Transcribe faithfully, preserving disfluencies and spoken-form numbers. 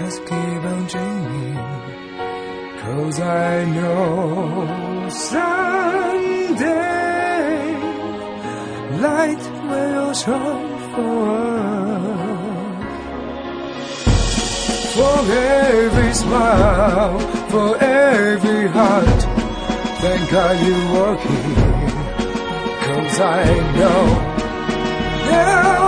just keep on dreaming, 'cause I know someday light will shine for us. For every smile, for every heart, thank God you were here, 'cause I know there